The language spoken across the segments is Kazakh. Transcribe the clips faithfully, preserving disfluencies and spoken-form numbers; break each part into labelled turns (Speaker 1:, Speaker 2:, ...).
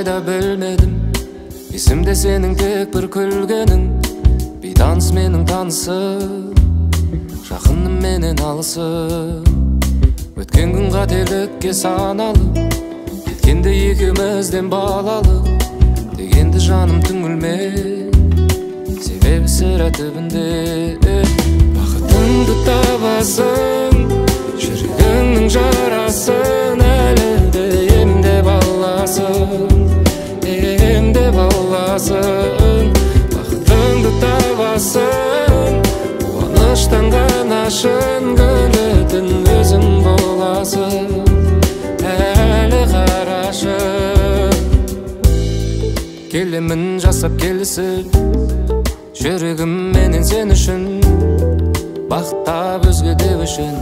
Speaker 1: кайда билмедим. Эсимде сенің тек бір күлгенің, бейтаныс менің танысым, жақыным менен алысым. Өткен күн қателікке саналып, кеткенде екеумізден балалы, дегенді жаным түңілме, себебі сірә түбінде. Бақытыңды табасың, жүрегіңнің жарасын, әлі де емдеп аласың, емдеп аласың. Бақытыңды табасың, қуаныштан ғана шын гүлетін өзің боласың, әлі қарашы. Келемін жасап келісіп, жүрегім менен сен үшін, бақыттап өзге де үшін.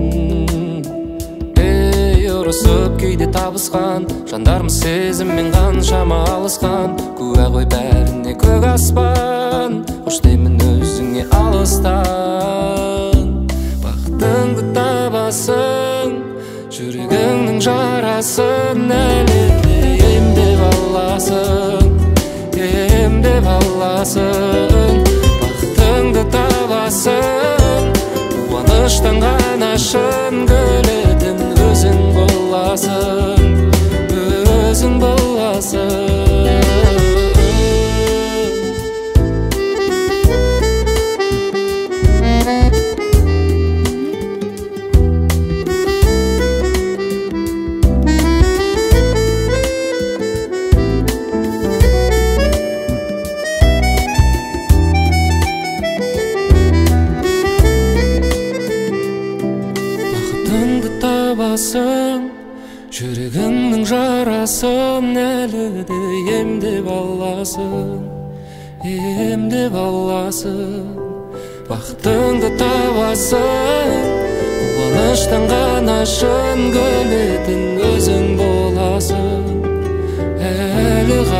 Speaker 1: Ей, ұрысып кейде табысқан, жандарымыз сезіммен қаншама алысқан. Куә ғой бәріне көк аспан, қош деймін өзіңе алыстан. Бақытыңды табасың, жүрегіңнің жарасын, әлі де емдеп аласың, емдеп аласың. Бақытыңды табасың, қуаныштан ғана шын гүлетін өзің боласың, өзің боласың. Бақытыңды табасың, жүрегіңнің жарасын, әлі де емдеп аласың, емдеп аласың. Бақытыңды табасың, қуаныштан ғана шын гүлетін өзің боласың, әлі